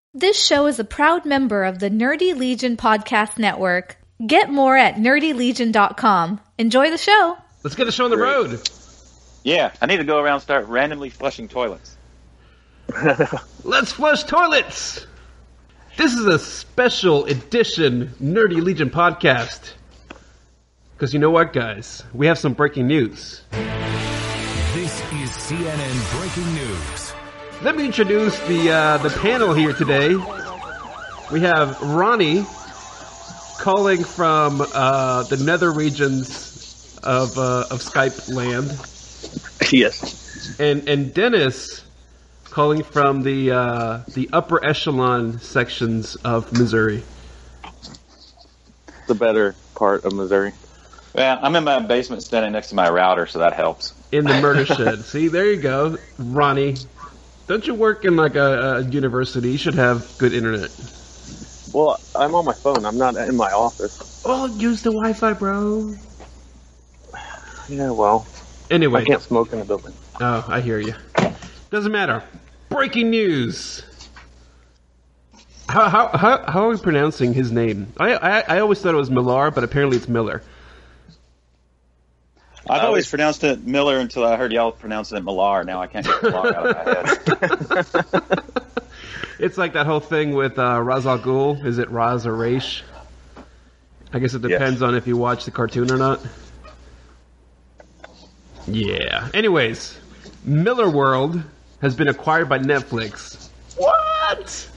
This show is a proud member of the Nerdy Legion Podcast Network. Get more at nerdylegion.com. Enjoy the show. Let's get the show on the road. Yeah, I need to go around and start randomly flushing toilets. Let's flush toilets! This is a special edition Nerdy Legion podcast. Because you know what, guys? We have some breaking news. This is CNN Breaking News. Let me introduce the panel here today. We have Ronnie calling from the nether regions of Skype land. Yes. And Dennis calling from the upper echelon sections of Missouri. The better part of Missouri. Well, I'm in my basement standing next to my router, so that helps. In the murder shed. See, there you go, Ronnie. Don't you work in like a university? You should have good internet. Well, I'm on my phone. I'm not in my office. Oh, use the Wi-Fi, bro. Yeah, well. Anyway. I can't smoke in the building. Oh, I hear you. Doesn't matter. Breaking news. How are we pronouncing his name? I always thought it was Millar, but apparently it's Miller. I've always pronounced it Miller until I heard y'all pronouncing it Millar. Now I can't get Millar out of my head. It's like that whole thing with Ra's al Ghul. Is it Raz or Raish? I guess it depends on if you watch the cartoon or not. Yeah. Anyways, Miller World has been acquired by Netflix. What?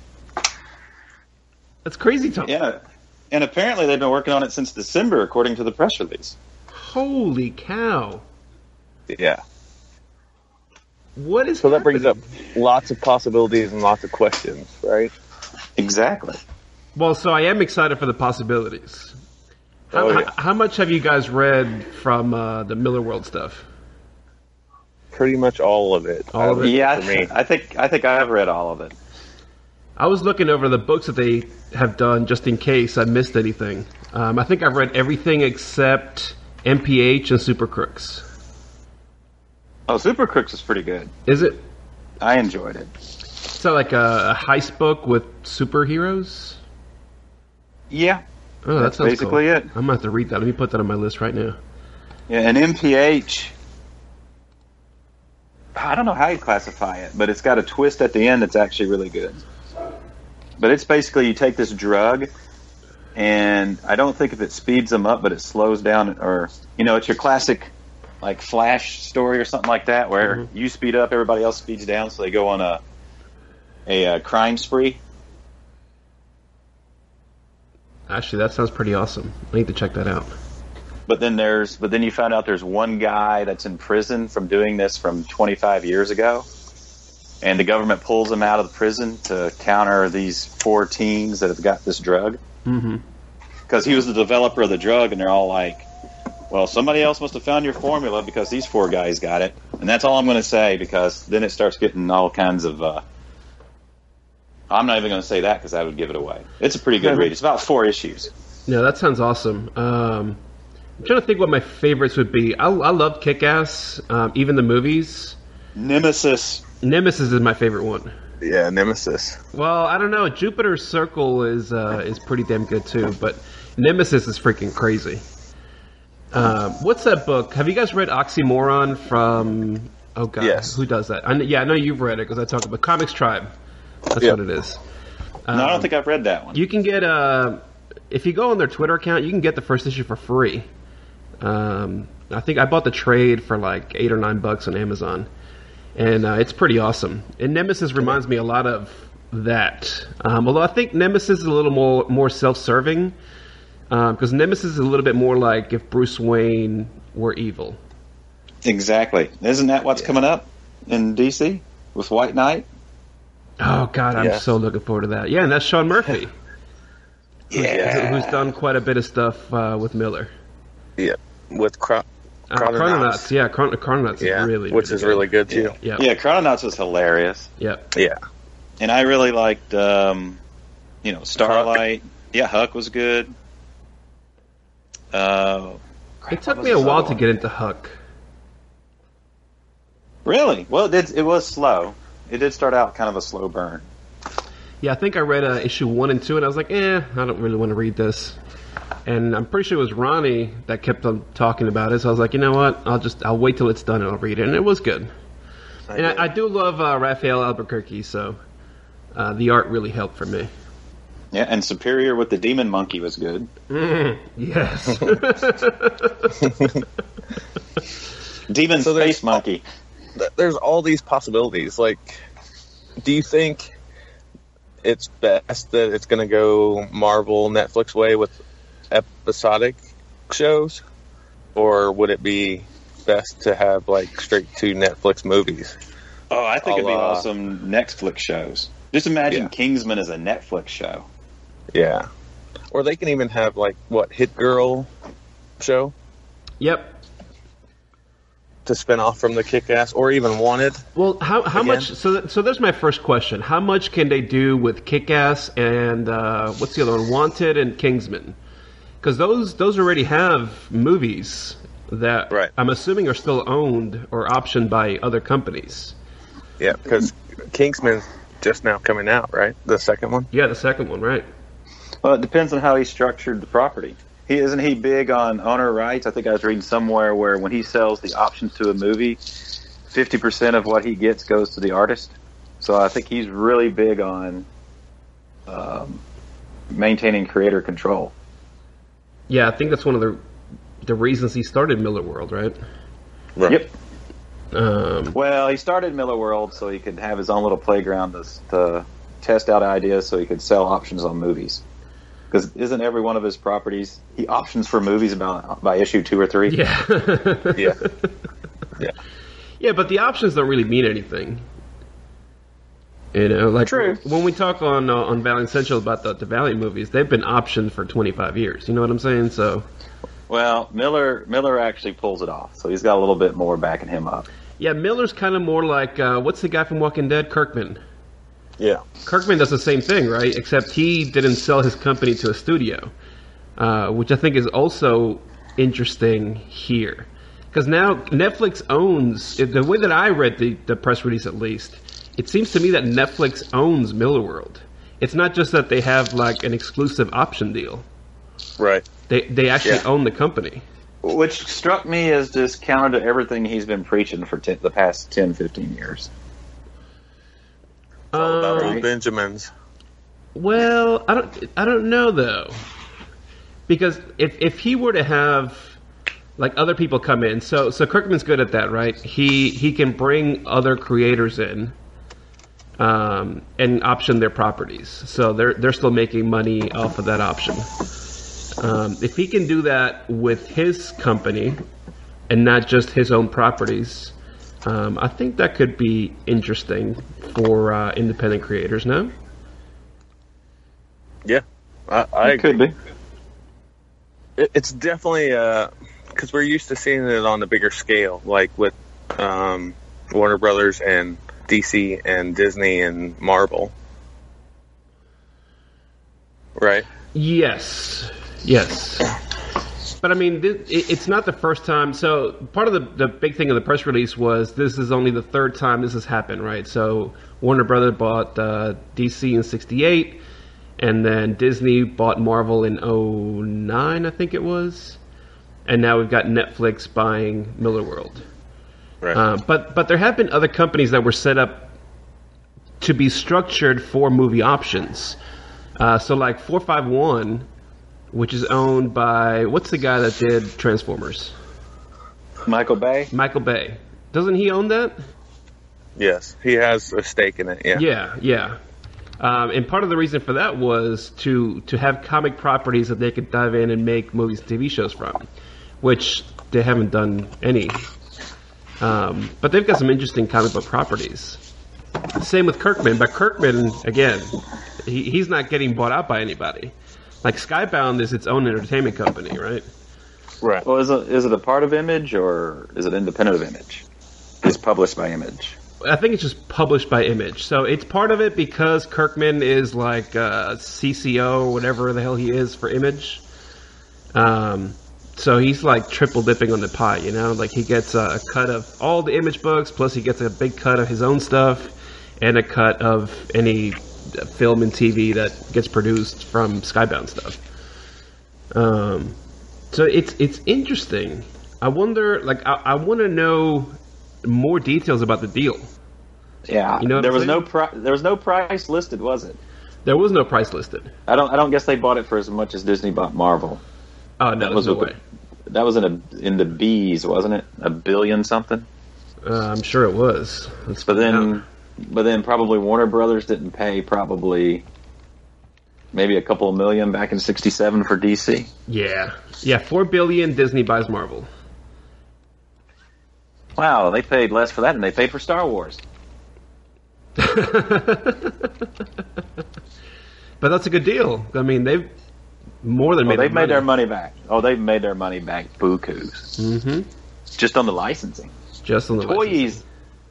That's crazy talk. Yeah. And apparently they've been working on it since December, according to the press release. Holy cow. Yeah. What is So that happening? brings up lots of possibilities and lots of questions, right? Exactly. Well, so I am excited for the possibilities. How much have you guys read from the Miller World stuff? Pretty much all of it. All of it? Yeah, For me. I think I've read all of it. I was looking over the books that they have done just in case I missed anything. I think I've read everything except MPH and Super Crooks. Oh, Super Crooks is pretty good. Is it? I enjoyed it. Is that like a heist book with superheroes? Yeah. Oh, That's sounds basically cool. it. I'm going to have to read that. Let me put that on my list right now. Yeah, and MPH, I don't know how you classify it, but it's got a twist at the end that's actually really good. But it's basically you take this drug, and I don't think if it speeds them up, but it slows down, or, it's your classic, like, Flash story or something like that, where you speed up, everybody else speeds down, so they go on a crime spree. Actually, that sounds pretty awesome. I need to check that out. But then you find out there's one guy that's in prison from doing this from 25 years ago. And the government pulls him out of the prison to counter these 4 teens that have got this drug. Mm-hmm. Because he was the developer of the drug, and they're all like, well, somebody else must have found your formula because these 4 guys got it. And that's all I'm going to say, because then it starts getting all kinds of... I'm not even going to say that because I would give it away. It's a pretty good read. It's about 4 issues. Yeah, that sounds awesome. I'm trying to think what my favorites would be. I love Kick-Ass, even the movies. Nemesis is my favorite one. Yeah, Nemesis. Well, I don't know. Jupiter's Circle is pretty damn good too, but Nemesis is freaking crazy. What's that book? Have you guys read Oxymoron from... Oh, God. Yes. Who does that? I know you've read it because I talk about Comics Tribe. That's what it is. No, I don't think I've read that one. You can get if you go on their Twitter account, you can get the first issue for free. I think I bought the trade for like $8 or $9 on Amazon, and it's pretty awesome. And Nemesis reminds me a lot of that. Although I think Nemesis is a little more self-serving, because Nemesis is a little bit more like if Bruce Wayne were evil. Exactly. Isn't that what's coming up in DC with White Knight? Oh, God, I'm so looking forward to that. Yeah, and that's Sean Murphy. Who's done quite a bit of stuff with Miller. Yeah, with Chrononauts. Yeah, Chrononauts is really, which is really good, too. Yeah, Chrononauts was hilarious. Yep. Yeah. And I really liked, Starlight. Huck. Yeah, Huck was good. It took me a while to get into Huck. Really? Well, it was slow. It did start out kind of a slow burn. Yeah, I think I read issue 1 and 2, and I was like, I don't really want to read this. And I'm pretty sure it was Ronnie that kept on talking about it, so I was like, you know what? I'll wait till it's done and I'll read it. And it was good. I do love Raphael Albuquerque, so the art really helped for me. Yeah, and Superior with the Demon Monkey was good. Yes. Demon Space Monkey. There's all these possibilities. Like, do you think it's best that it's going to go Marvel, Netflix way with episodic shows? Or would it be best to have, like, straight to Netflix movies? Oh, I think it'd be awesome Netflix shows. Just imagine Kingsman as a Netflix show. Yeah. Or they can even have, like, Hit Girl show? Yep. To spin off from the Kick-Ass, or even Wanted. Well, how much? So there's my first question. How much can they do with Kick-Ass and what's the other one? Wanted and Kingsman? Because those already have movies that I'm assuming are still owned or optioned by other companies. Yeah, because Kingsman's just now coming out, right? The second one? Yeah, the second one, right. Well, it depends on how he structured the property. Isn't he big on owner rights? I think I was reading somewhere where when he sells the options to a movie, 50% of what he gets goes to the artist. So I think he's really big on maintaining creator control. Yeah, I think that's one of the reasons he started Miller World, right? Yep. Well, he started Miller World so he could have his own little playground to test out ideas so he could sell options on movies. Because isn't every one of his properties, he options for movies by issue 2 or 3? Yeah. Yeah. Yeah, but the options don't really mean anything. You know, like True. When we talk on Valiant Central about the Valiant movies, they've been optioned for 25 years. You know what I'm saying? So, well, Miller actually pulls it off, so he's got a little bit more backing him up. Yeah, Miller's kind of more like what's the guy from Walking Dead, Kirkman. Yeah. Kirkman does the same thing, right? Except he didn't sell his company to a studio, which I think is also interesting here. Because now Netflix owns, the way that I read the press release at least, it seems to me that Netflix owns Millerworld. It's not just that they have like an exclusive option deal. Right. They actually own the company. Which struck me as just counter to everything he's been preaching for the past 10, 15 years. All about those Benjamins. Well, I don't know though, because if he were to have like other people come in, so Kirkman's good at that, right? He can bring other creators in, and option their properties, so they're still making money off of that option. If he can do that with his company and not just his own properties, I think that could be interesting for independent creators, no? Yeah, I agree. Could be. It's definitely because we're used to seeing it on a bigger scale, like with Warner Brothers and DC and Disney and Marvel, right? Yes. But I mean, it's not the first time. So part of the big thing of the press release was this is only the third time this has happened, right? So Warner Brothers bought DC in '68, and then Disney bought Marvel in '09, I think it was, and now we've got Netflix buying Millerworld. Right. But there have been other companies that were set up to be structured for movie options. So like 451. Which is owned by, what's the guy that did Transformers? Michael Bay? Michael Bay. Doesn't he own that? Yes, he has a stake in it, yeah. Yeah. And part of the reason for that was to have comic properties that they could dive in and make movies and TV shows from, which they haven't done any. But they've got some interesting comic book properties. Same with Kirkman, but Kirkman, again, he's not getting bought out by anybody. Like Skybound is its own entertainment company, right? Right. Well, is it a part of Image or is it independent of Image? It's published by Image. I think it's just published by Image. So it's part of it because Kirkman is like CCO or whatever the hell he is for Image. So he's like triple dipping on the pie, you know? Like he gets a cut of all the Image books, plus he gets a big cut of his own stuff and a cut of any film and TV that gets produced from Skybound stuff. So it's interesting. I wonder, like, I want to know more details about the deal. Yeah, You know what there I'm was saying? there was no price listed, was it? There was no price listed. I don't guess they bought it for as much as Disney bought Marvel. Oh no, That was no with way. That was in the B's, wasn't it? $1 billion something. I'm sure it was. Let's But find out. then probably Warner Brothers didn't pay probably maybe a couple of million back in '67 for DC. Yeah, $4 billion. Disney buys Marvel. Wow, they paid less for that than they paid for Star Wars. But that's a good deal. I mean, they've more than Well, made. they've made their money back. Oh, they've made their money back. Bukus. Mm-hmm. Just on the licensing. Just on the licensing. Toys.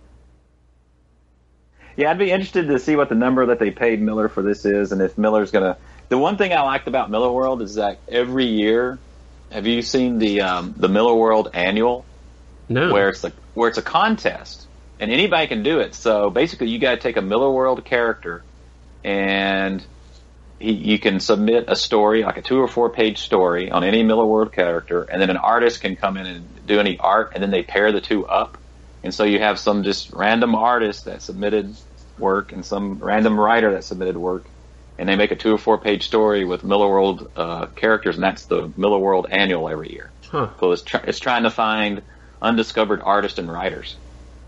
Yeah, I'd be interested to see what the number that they paid Miller for this is, and if Miller's gonna. The one thing I liked about Miller World is that every year, have you seen the Miller World Annual, No. where it's a contest, and anybody can do it. So basically, you got to take a Miller World character, and you can submit a story, like a 2 or 4 page story on any Miller World character, and then an artist can come in and do any art, and then they pair the two up. And so you have some just random artist that submitted work and some random writer that submitted work, and they make a 2 or 4 page story with Miller World characters, and that's the Miller World Annual every year. Huh. So it's trying to find undiscovered artists and writers.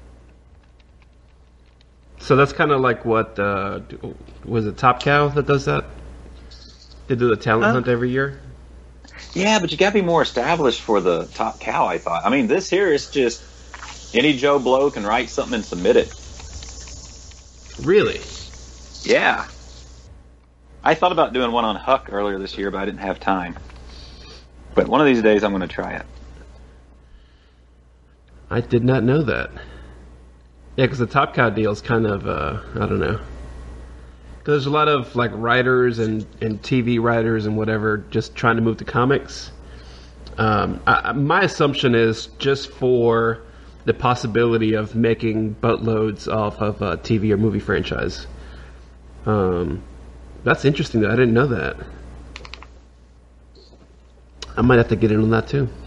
So that's kind of like what was it Top Cow that does that? They do the talent hunt every year. Yeah, but you got to be more established for the Top Cow, I thought. I mean, this here is just any Joe Blow can write something and submit it. Really? Yeah. I thought about doing one on Huck earlier this year, but I didn't have time. But one of these days I'm going to try it. I did not know that. Yeah, because the Top Cow deal is kind of I don't know. Because there's a lot of like writers and TV writers and whatever just trying to move to comics. My assumption is just for the possibility of making boatloads off of a TV or movie franchise. That's interesting, though. I didn't know that. I might have to get in on that, too.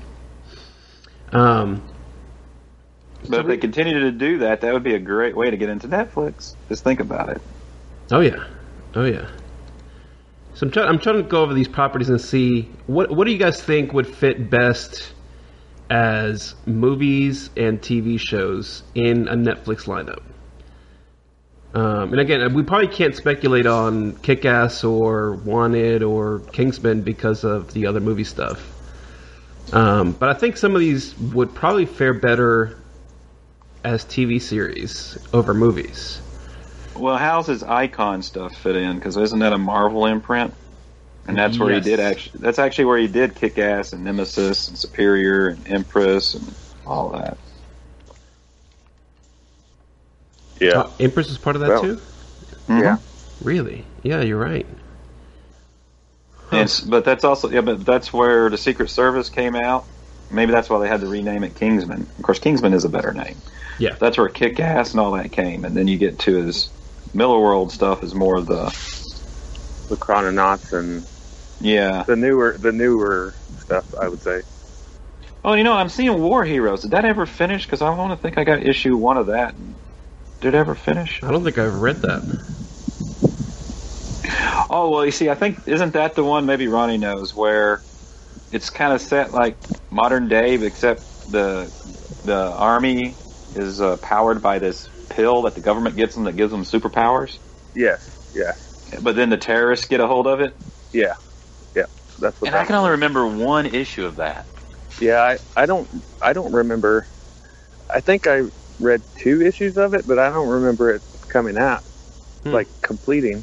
But if they continue to do that, that would be a great way to get into Netflix. Just think about it. Oh, yeah. Oh, yeah. So I'm trying to go over these properties and see what do you guys think would fit best as movies and TV shows in a Netflix lineup. And again, we probably can't speculate on Kick-Ass or Wanted or Kingsman because of the other movie stuff. But I think some of these would probably fare better as TV series over movies. Well, how's his Icon stuff fit in? Because isn't that a Marvel imprint? And that's where Yes. he did actually. That's actually where he did Kick-Ass and Nemesis and Superior and Empress and all that. Yeah. Empress is part of that Well, too? Yeah. Really? Yeah, you're right. But that's also but that's where the Secret Service came out. Maybe that's why they had to rename it Kingsman. Of course, Kingsman is a better name. Yeah. That's where Kick-Ass and all that came, and then you get to his Miller World stuff is more the Chrononauts and yeah. the newer stuff, I would say. Oh, you know, I'm seeing War Heroes. Did that ever finish? Because I want to think I got issue 1 of that. Did it ever finish? I don't think I've read that. Oh, well, you see, I think, isn't that the one, maybe Ronnie knows, where it's kind of set like modern day, except the army is powered by this pill that the government gets them that gives them superpowers? Yes. Yeah. But then the terrorists get a hold of it? Yeah. Yeah. That's what. And I can only remember one issue of that. Yeah. I don't remember. I think I read 2 issues of it, but I don't remember it coming out, like completing.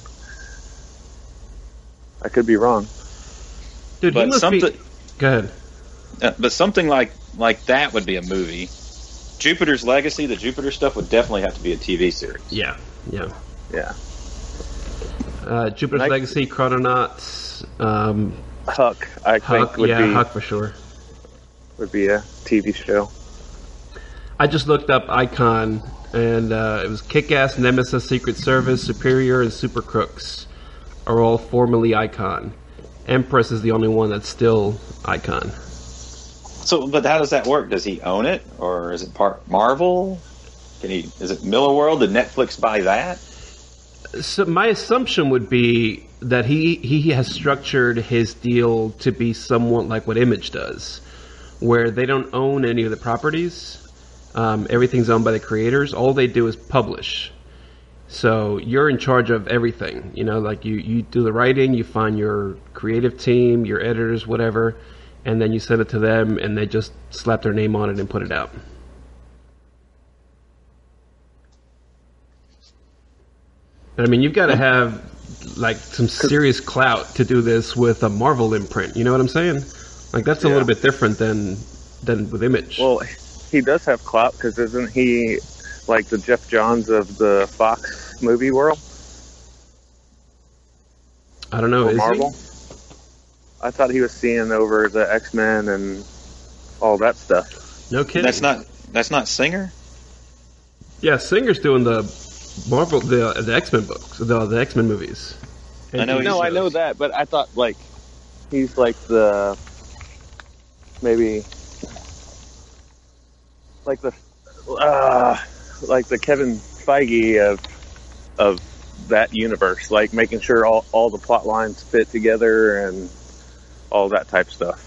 I could be wrong. Dude, he But must something, be... Go ahead. but something like that would be a movie. Jupiter's Legacy, the Jupiter stuff would definitely have to be a TV series. Yeah. Yeah. Jupiter's Like- Legacy, Chrononauts, Huck, I Huck. think Yeah, Huck for sure. would be a TV show. I just looked up Icon And it was Kick-Ass, Nemesis, Secret Service, Superior, and Super Crooks are all formerly Icon. Empress is the only one that's still Icon. So, but how does that work? Does he own it, or is it part Marvel? Is it Millarworld? Did Netflix buy that? So my assumption would be that he has structured his deal to be somewhat like what Image does, where they don't own any of the properties. Everything's owned by the creators. All they do is publish. So you're in charge of everything. You know, like you do the writing, you find your creative team, your editors, whatever, and then you send it to them, and they just slap their name on it and put it out. I mean, you've got to have like some serious clout to do this with a Marvel imprint. You know what I'm saying? Like that's a little bit different than with Image. Well, he does have clout because isn't he like the Jeff Johns of the Fox movie world? I don't know. Or is Marvel? he? I thought he was seeing over the X-Men and all that stuff. No kidding. That's not Singer. Yeah, Singer's doing the Marvel, the X-Men books, the X-Men movies. I know. No, I know that, but I thought like he's like the maybe like the Kevin Feige of that universe, like making sure all the plot lines fit together and all that type stuff.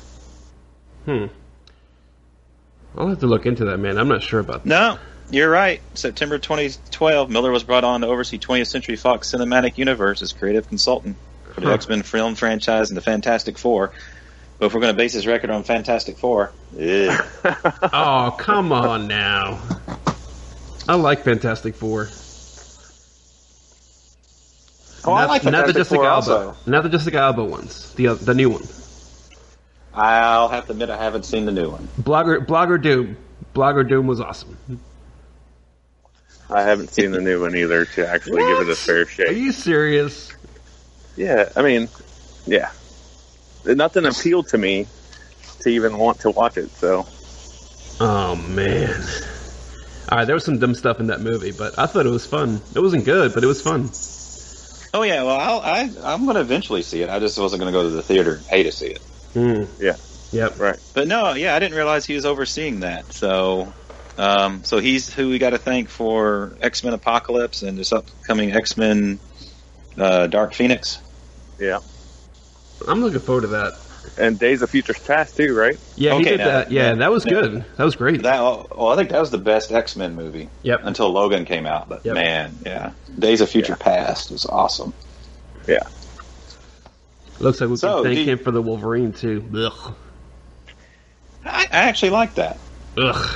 I'll have to look into that, man. I'm not sure about that. No, you're right. September 2012, Miller was brought on to oversee 20th Century Fox Cinematic Universe as creative consultant for the X-Men film franchise and the Fantastic Four. But if we're going to base his record on Fantastic Four, Oh, come on now. I like Fantastic Four. I like not the Fantastic Jessica Four Alba, also. not the Jessica Alba ones. The new one. I'll have to admit I haven't seen the new one. Blogger Doom. Blogger Doom was awesome. I haven't seen the new one either to actually give it a fair Are shake. you serious? Yeah, I mean, yeah. Nothing appealed to me to even want to watch it, so. Oh man. All right, there was some dumb stuff in that movie, but I thought it was fun. It wasn't good, but it was fun. Oh yeah, well I'm going to eventually see it. I just wasn't going to go to the theater and pay to see it. Yeah. Yep. Right. But no, yeah, I didn't realize he was overseeing that. So, so he's who we got to thank for X-Men Apocalypse and this upcoming X-Men Dark Phoenix. Yeah. I'm looking forward to that. And Days of Futures Past too, right? Yeah, he Okay, did now- that. Yeah, that was good. That was great. I think that was the best X-Men movie. Yep. Until Logan came out, but Yep. man, yeah, Days of Future Past was awesome. Yeah. Looks like we So, can thank do you- him for the Wolverine too. Ugh. I actually like that. Ugh.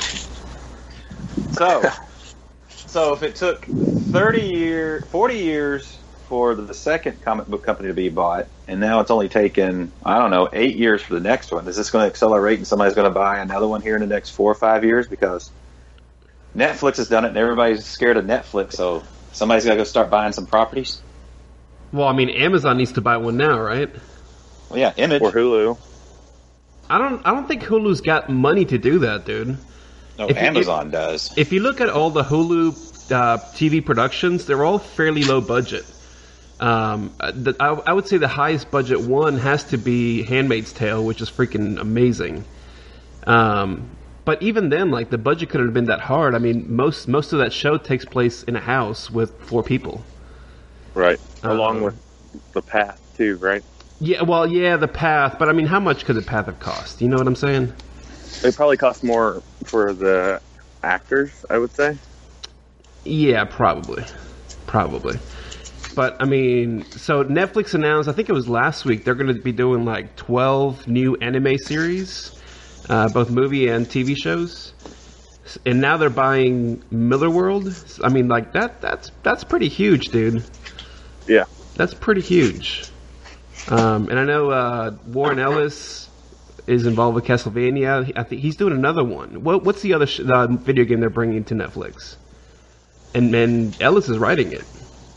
So if it took 40 years for the second comic book company to be bought, and now it's only taken, 8 years for the next one, is this going to accelerate and somebody's going to buy another one here in the next 4 or 5 years? Because Netflix has done it and everybody's scared of Netflix, so somebody's got to go start buying some properties. Well, I mean, Amazon needs to buy one now, right? Well, yeah, Image. Or Hulu. I don't think Hulu's got money to do that, dude. No, if you- Amazon does. If you look at all the Hulu TV productions, they're all fairly low budget. I would say the highest budget one has to be Handmaid's Tale, which is freaking amazing. But even then, like, the budget couldn't have been that hard. I mean, most of that show takes place in a house with 4 people. Right. Along with The Path too, right? Yeah, well, yeah, The Path, but I mean, how much could The Path have cost? You know what I'm saying? It probably cost more for the actors, I would say. Yeah, probably. But, I mean, so Netflix announced, I think it was last week, they're going to be doing like 12 new anime series, both movie and TV shows. And now they're buying Millarworld. I mean, like, that's pretty huge, dude. Yeah. That's pretty huge. And I know Warren Ellis is involved with Castlevania. I think he's doing another one. What's the other video game they're bringing to Netflix? And Ellis is writing it.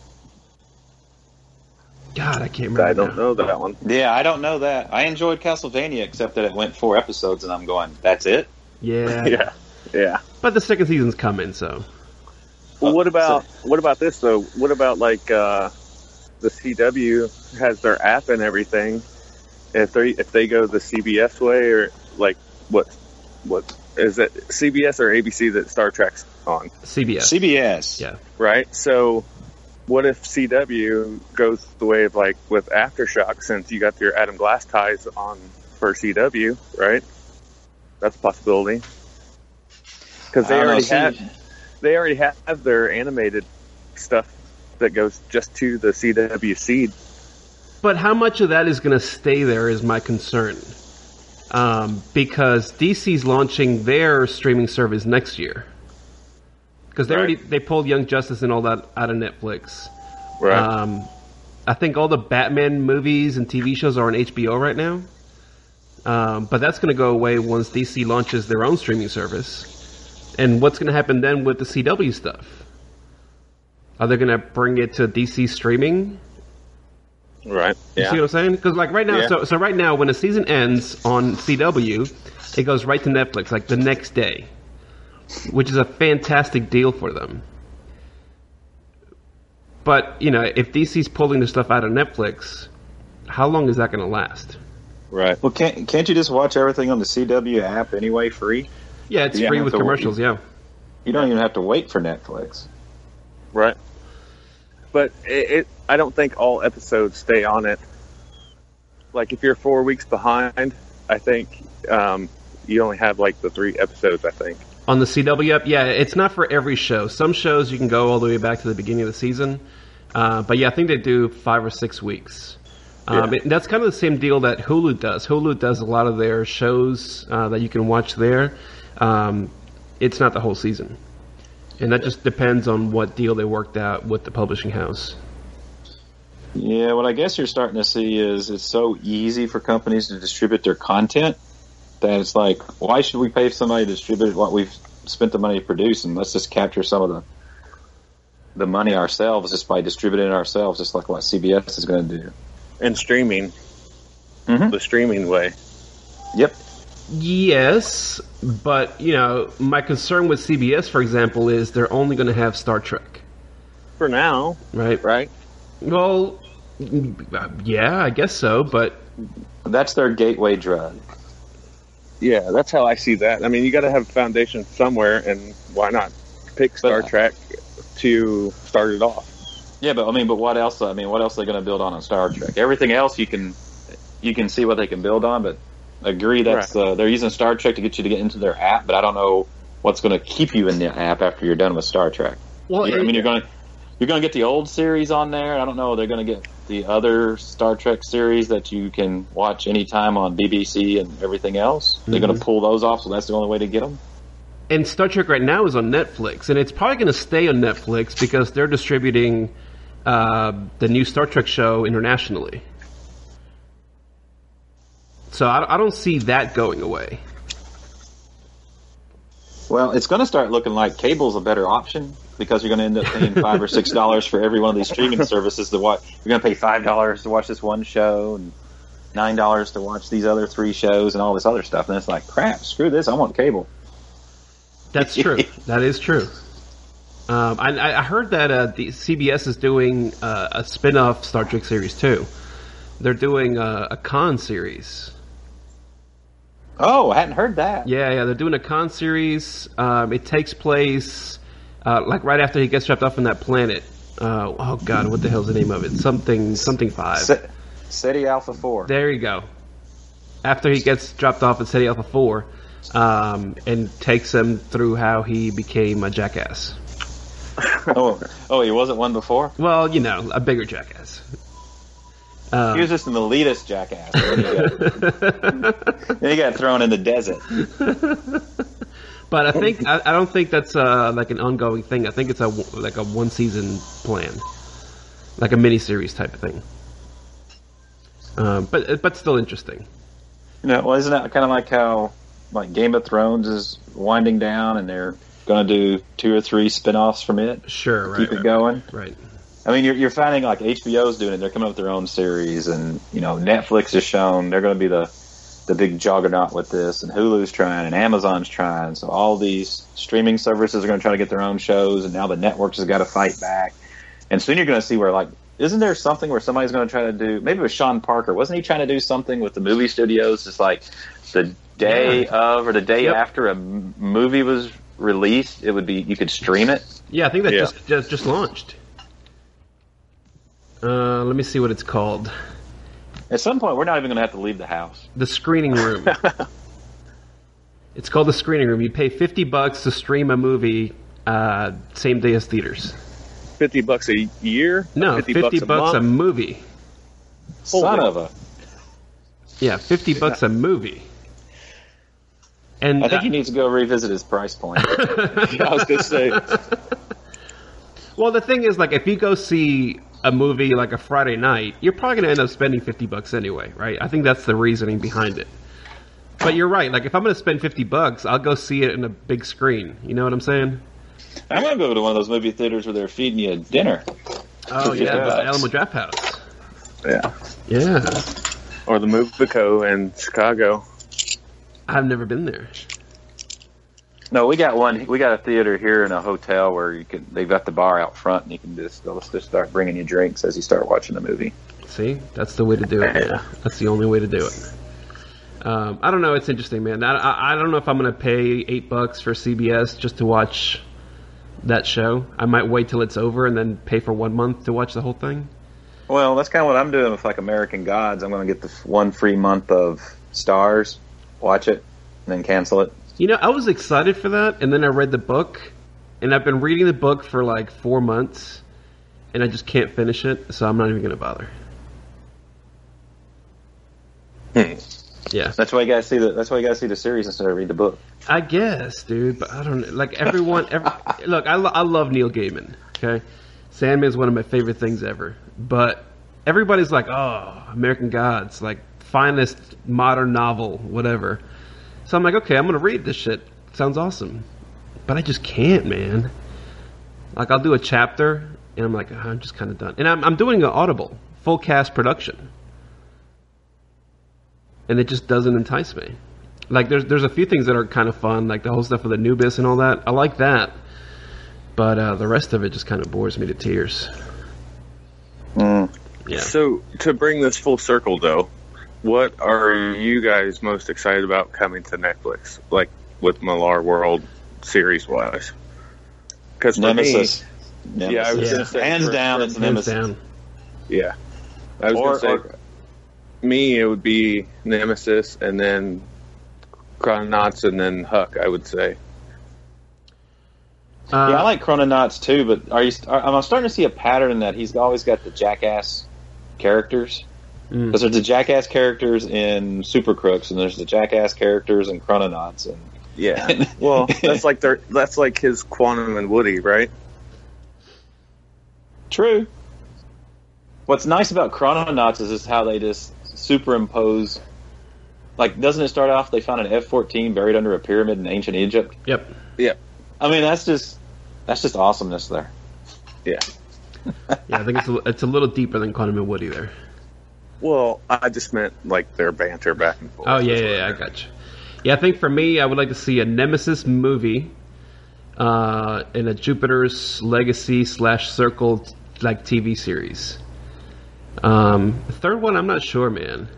God, I can't remember. I don't now. know that one. Yeah, I don't know that. I enjoyed Castlevania, except that it went 4 episodes, and I'm going, that's it? Yeah. Yeah. Yeah. But the second season's coming, so. Well, what about this though? What about like the CW has their app and everything? If they go the CBS way, or like what is it, CBS or ABC that Star Trek's on? CBS. Yeah. Right. So what if CW goes the way of like with Aftershock, since you got your Adam Glass ties on for CW, right? That's a possibility. Because they already have their animated stuff that goes just to the CW seed. But how much of that is going to stay there is my concern. Because DC's launching their streaming service next year. Because they pulled Young Justice and all that out of Netflix. Right. I think all the Batman movies and TV shows are on HBO right now. But that's going to go away once DC launches their own streaming service. And what's going to happen then with the CW stuff? Are they going to bring it to DC streaming? Right. You see what I'm saying? Because like right now, so right now, when a season ends on CW, it goes right to Netflix like the next day, which is a fantastic deal for them. But you know, if DC's pulling the stuff out of Netflix, how long is that going to last? Right. Well, can't you just watch everything on the CW app anyway, free? Yeah, it's free with commercials. Yeah. You don't even have to wait for Netflix. Right. But I don't think all episodes stay on it. Like if you're 4 weeks behind, I think you only have like the 3 episodes, I think. On the CW app, yeah, it's not for every show. Some shows you can go all the way back to the beginning of the season. But yeah, I think they do 5 or 6 weeks. That's kind of the same deal that Hulu does. Hulu does a lot of their shows that you can watch there. It's not the whole season. And that just depends on what deal they worked out with the publishing house. Yeah, what I guess you're starting to see is it's so easy for companies to distribute their content that it's like, why should we pay somebody to distribute what we've spent the money to produce, and let's just capture some of the money ourselves just by distributing it ourselves, just like what CBS is going to do. And streaming. The streaming way. Yep. Yes, but, you know, my concern with CBS, for example, is they're only going to have Star Trek. For now. Right? Well, yeah, I guess so, but... That's their gateway drug. Yeah, that's how I see that. I mean, you got to have a foundation somewhere, and why not pick Star Trek to start it off? Yeah, but what else? I mean, what else are they going to build on Star Trek? Everything else you can see what they can build on, but agree that's they're using Star Trek to get you to get into their app, but I don't know what's going to keep you in the app after you're done with Star Trek. Well, you're going to get the old series on there. I don't know. They're going to get the other Star Trek series that you can watch anytime on BBC and everything else. They're going to pull those off, so that's the only way to get them. And Star Trek right now is on Netflix, and it's probably going to stay on Netflix because they're distributing the new Star Trek show internationally. So I don't see that going away. Well, it's going to start looking like cable's a better option because you're going to end up paying $5 or $6 for every one of these streaming services to watch. You're going to pay $5 to watch this one show and $9 to watch these other 3 shows and all this other stuff. And it's like, crap, screw this, I want cable. That's true. That is true. I heard that the CBS is doing a spin-off Star Trek series too. They're doing a Khan series. Oh, I hadn't heard that. Yeah, they're doing a Khan series. It takes place like right after he gets dropped off on that planet. Oh God, what the hell's the name of it? Something 5. Ceti Alpha 4. There you go. After he gets dropped off at Ceti Alpha 4, and takes him through how he became a jackass. Oh, he wasn't one before? Well, you know, a bigger jackass. He was just an elitist jackass. Then he got thrown in the desert. But I don't think that's like an ongoing thing. I think it's a 1 season plan, like a miniseries type of thing. But still interesting. You know, well, isn't that kind of like how like Game of Thrones is winding down, and they're going to do 2 or 3 spin-offs from it? Sure, right. Keep it going. Right. I mean, you're finding like HBO's doing it. They're coming up with their own series, and you know, Netflix has shown they're going to be the the big juggernaut with this, and Hulu's trying, and Amazon's trying. So all these streaming services are going to try to get their own shows, and now the networks have got to fight back. And soon you're going to see where, like, isn't there something where somebody's going to try to do, maybe it was Sean Parker, wasn't he trying to do something with the movie studios? Just like the day of or the day after a movie was released, it would be, you could stream it. Yeah, I think that just launched. Let me see what it's called. At some point, we're not even going to have to leave the house. The Screening Room. It's called The Screening Room. You pay $50 to stream a movie same day as theaters. $50 a year? No, $50 a movie. Son of a... Yeah, $50 a movie. And I think he needs to go revisit his price point. I was going to say. Well, the thing is, like, if you go see a movie like a Friday night, you're probably going to end up spending $50 anyway, right? I think that's the reasoning behind it. But you're right. Like, if I'm going to spend $50, I'll go see it in a big screen. You know what I'm saying? I'm going to go to one of those movie theaters where they're feeding you dinner. Oh, yeah, the Alamo Draft House. Yeah. Yeah. Or the Movico in Chicago. I've never been there. No, we got one. We got a theater here in a hotel where you can. They've got the bar out front, and you can they'll just start bringing you drinks as you start watching the movie. See, that's the way to do it. Man. That's the only way to do it. I don't know. It's interesting, man. I don't know if I'm going to pay $8 for CBS just to watch that show. I might wait till it's over and then pay for 1 month to watch the whole thing. Well, that's kind of what I'm doing with like American Gods. I'm going to get the 1 free month of Stars, watch it, and then cancel it. You know, I was excited for that, and then I read the book, and I've been reading the book for like 4 months, and I just can't finish it, so I'm not even going to bother. Yeah, that's why you guys see the series instead of read the book. I guess, dude, but I don't know. Like look, I love Neil Gaiman. Okay, Sandman is one of my favorite things ever, but everybody's like, oh, American Gods, like finest modern novel, whatever. So I'm like, okay, I'm gonna read this shit. Sounds awesome, but I just can't, man. Like, I'll do a chapter, and I'm like, oh, I'm just kind of done. And I'm doing an Audible full cast production, and it just doesn't entice me. Like, there's a few things that are kind of fun, like the whole stuff with Anubis and all that. I like that, but the rest of it just kind of bores me to tears. Mm. Yeah. So to bring this full circle, though, what are you guys most excited about coming to Netflix, like with Millar World series-wise? Because Nemesis. Yeah, I was going to say hands down, it's Nemesis. Down. Yeah, I was going to say me, it would be Nemesis, and then Chrononauts, and then Huck. I would say. Yeah, I like Chrononauts too, but I'm starting to see a pattern that he's always got the jackass characters. Because there's the jackass characters in Super Crooks, and there's the jackass characters in Chrononauts, and yeah. Well, that's like his Quantum and Woody, right? True. What's nice about Chrononauts is how they just superimpose. Like, doesn't it start off? They found an F-14 buried under a pyramid in ancient Egypt. Yep. Yep. I mean, that's just awesomeness there. Yeah. Yeah, I think it's a little deeper than Quantum and Woody there. Well, I just meant like their banter back and forth. Oh yeah, I got you. Yeah, I think for me, I would like to see a Nemesis movie, and a Jupiter's Legacy / Circle like TV series. The third one, I'm not sure, man.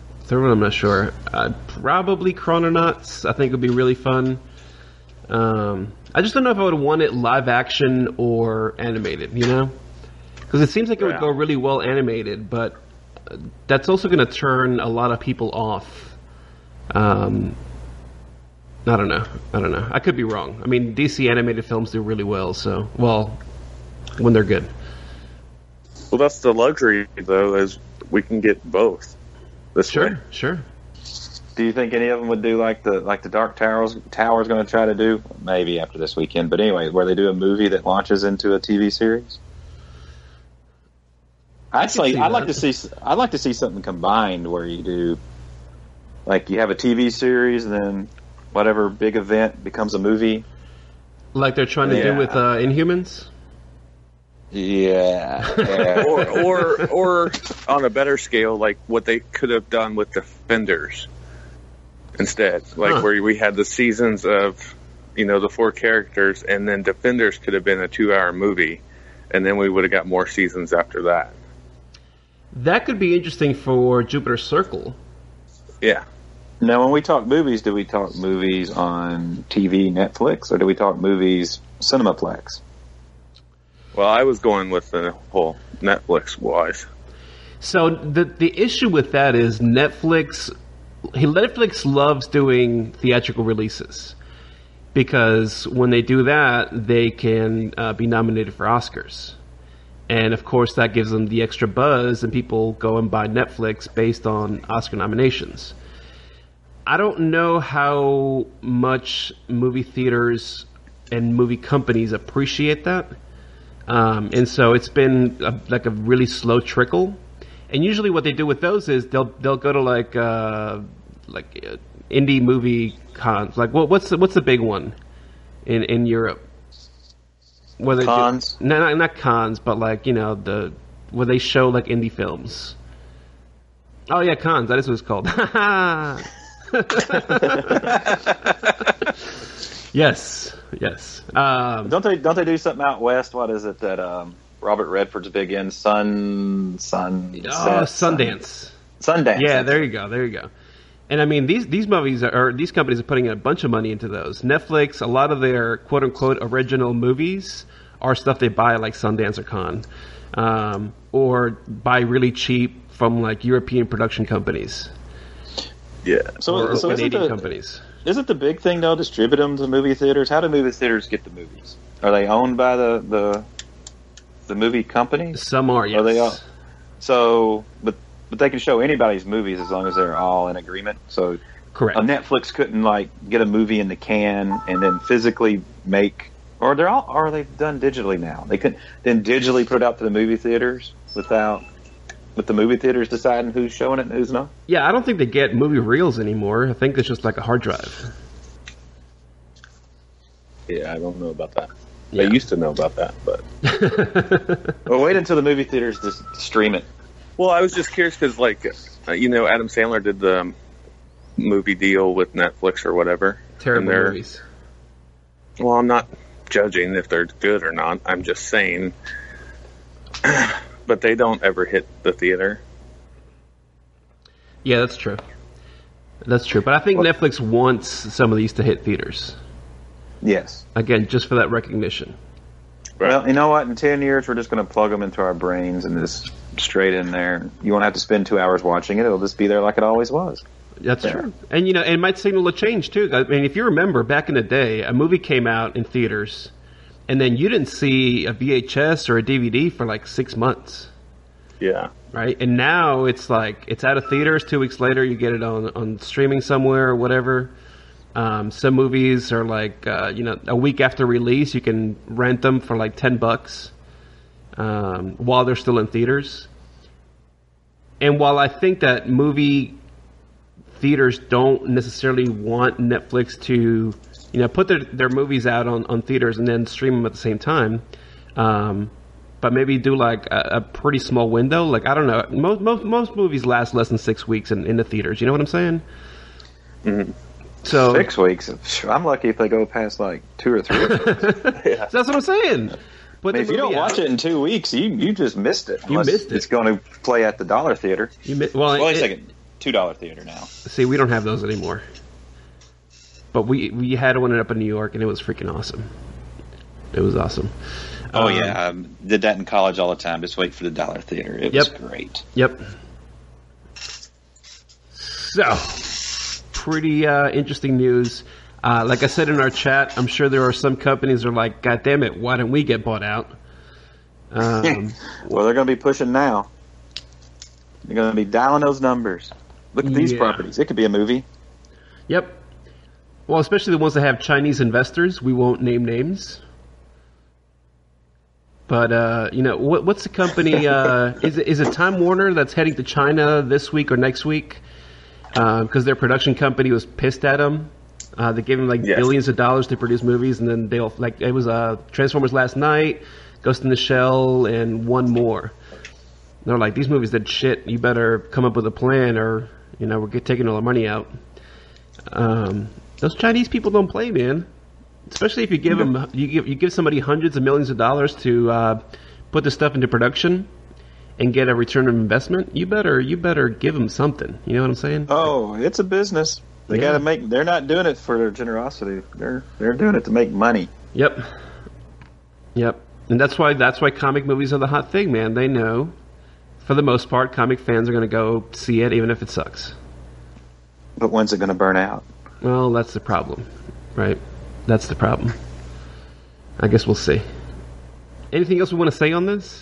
Probably Chrononauts. I think would be really fun. I just don't know if I would want it live action or animated. You know, because it seems like it would go really well animated, but that's also going to turn a lot of people off. I don't know. I could be wrong. I mean, DC animated films do really well, when they're good. Well, that's the luxury, though, is we can get both. Sure. Do you think any of them would do like the Dark Tower's going to try to do? Maybe after this weekend, but anyway, where they do a movie that launches into a TV series? I'd like to see something combined where you do, like, you have a TV series and then whatever big event becomes a movie. Like they're trying to do with Inhumans? Yeah. or on a better scale, like what they could have done with Defenders. instead. Like where we had the seasons of, the 4 characters, and then Defenders could have been a 2-hour movie, and then we would have got more seasons after that. That could be interesting for Jupiter Circle. Yeah. Now, when we talk movies, do we talk movies on TV, Netflix, or do we talk movies Cinemaplex? Well, I was going with the whole Netflix-wise. So the issue with that is Netflix loves doing theatrical releases because when they do that, they can be nominated for Oscars. And, of course, that gives them the extra buzz, and people go and buy Netflix based on Oscar nominations. I don't know how much movie theaters and movie companies appreciate that. And so it's been a really slow trickle. And usually what they do with those is they'll go to like indie movie cons. Like what's the big one in Europe? Cons? No, not cons, but like where they show like indie films. Oh yeah, cons. That is what it's called. Yes. Don't they do something out west? What is it that Robert Redford's big in? Sundance. Sundance. Yeah, there you go. And I mean, these movies these companies are putting in a bunch of money into those. Netflix, a lot of their quote unquote original movies are stuff they buy at like Sundance or Cannes, or buy really cheap from like European production companies. Yeah. Or so Canadian companies. Isn't the big thing though distribute them to movie theaters? How do movie theaters get the movies? Are they owned by the movie companies? Some are, yes. Are they all? So, but they can show anybody's movies as long as they're all in agreement. So, correct. Netflix couldn't like get a movie in the can and then physically make, or are they done digitally now? They could then digitally put it out to the movie theaters with the movie theaters deciding who's showing it and who's not? Yeah, I don't think they get movie reels anymore. I think it's just like a hard drive. Yeah, I don't know about that. Yeah. I used to know about that, but... Well, wait until the movie theaters just stream it. Well, I was just curious because, like, Adam Sandler did the movie deal with Netflix or whatever. Terrible movies. Well, I'm not judging if they're good or not. I'm just saying... But they don't ever hit the theater. Yeah, that's true. But I think Netflix wants some of these to hit theaters. Yes. Again, just for that recognition. Right. Well, you know what? In 10 years, we're just going to plug them into our brains and just straight in there. You won't have to spend 2 hours watching it. It'll just be there like it always was. That's true. And, it might signal a change, too. I mean, if you remember, back in the day, a movie came out in theaters, and then you didn't see a VHS or a DVD for like 6 months. Yeah. Right? And now it's like, it's out of theaters, 2 weeks later, you get it on streaming somewhere or whatever. Some movies are like, a week after release, you can rent them for like $10 while they're still in theaters. And while I think that movie theaters don't necessarily want Netflix to, put their movies out on theaters and then stream them at the same time, but maybe do like a pretty small window. Like, I don't know, most movies last less than 6 weeks in the theaters. You know what I'm saying? Mm-hmm. So 6 weeks. I'm lucky if they go past like 2 or 3. Yeah. So that's what I'm saying. But if you don't watch it in 2 weeks, you just missed it. You missed it. It's going to play at the $1 theater. Well, wait a second. $2 theater now. See, we don't have those anymore. But we had one up in New York, and it was freaking awesome. It was awesome. Oh, yeah. I did that in college all the time. Just wait for the $1 theater. It was great. Yep. So, pretty interesting news. Like I said in our chat, I'm sure there are some companies that are like, God damn it, why don't we get bought out? Well, they're going to be pushing now. They're going to be dialing those numbers. Look at these properties. It could be a movie. Yep. Well, especially the ones that have Chinese investors. We won't name names. But, what's the company? Is it Time Warner that's heading to China this week or next week? Because their production company was pissed at them. They gave them billions of dollars to produce movies, and then it was Transformers Last Night, Ghost in the Shell, and one more. They're like, these movies did shit. You better come up with a plan, or we're taking all the money out. Those Chinese people don't play, man. Especially if you give them, you give somebody hundreds of millions of dollars to put this stuff into production and get a return of investment. You better give them something. You know what I'm saying? Oh, it's a business. They got to make. They're not doing it for their generosity. They're doing it to make money. Yep. And that's why comic movies are the hot thing, man. They know, for the most part, comic fans are going to go see it, even if it sucks. But when's it going to burn out? Well, that's the problem, right? That's the problem. I guess we'll see. Anything else we want to say on this?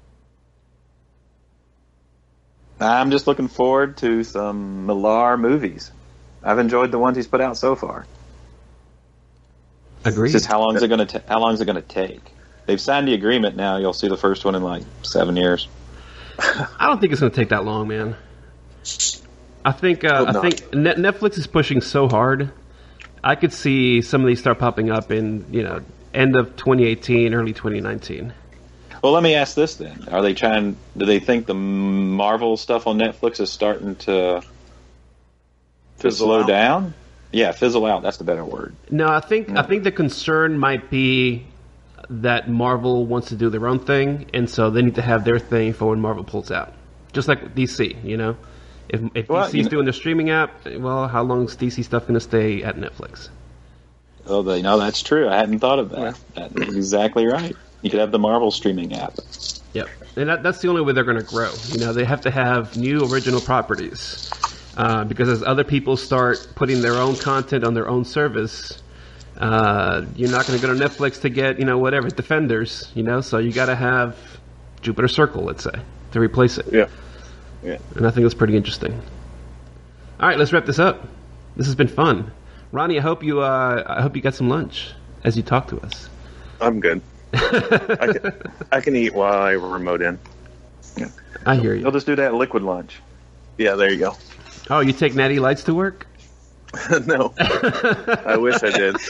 I'm just looking forward to some Millar movies. I've enjoyed the ones he's put out so far. Agreed. It's just how long is it going to take? They've signed the agreement now. You'll see the first one in like 7 years. I don't think it's going to take that long, man. I think Netflix is pushing so hard. I could see some of these start popping up in end of 2018, early 2019. Well, let me ask this then: do they think the Marvel stuff on Netflix is starting to slow down? Yeah, fizzle out. That's the better word. No, I think the concern might be that Marvel wants to do their own thing, and so they need to have their thing for when Marvel pulls out. Just like DC, If DC's doing their streaming app, well, how long is DC stuff going to stay at Netflix? Oh, that's true. I hadn't thought of that. That is exactly right. You could have the Marvel streaming app. Yep, and that's the only way they're going to grow. They have to have new original properties. Because as other people start putting their own content on their own service, you're not going to go to Netflix to get, whatever, Defenders, so you got to have Jupiter Circle, let's say, to replace it. Yeah. And I think that's pretty interesting. All right, let's wrap this up. This has been fun. Ronnie, I hope you got some lunch as you talk to us. I'm good. I can eat while I remote in. Yeah. I hear you. You'll just do that liquid lunch. Yeah, there you go. Oh, you take Natty Lights to work? No. I wish I did.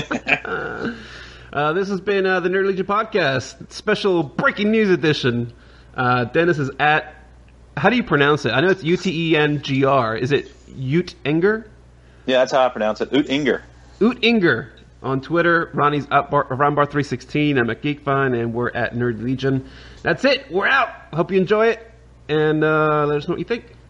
This has been the Nerd Legion Podcast, special breaking news edition. Dennis is at... How do you pronounce it? I know it's Utenger. Is it Utenger? Yeah, that's how I pronounce it. Utenger. Utenger on Twitter. Ronnie's at Ronbar316. I'm at GeekFun, and we're at Nerd Legion. That's it. We're out. Hope you enjoy it, and let us know what you think.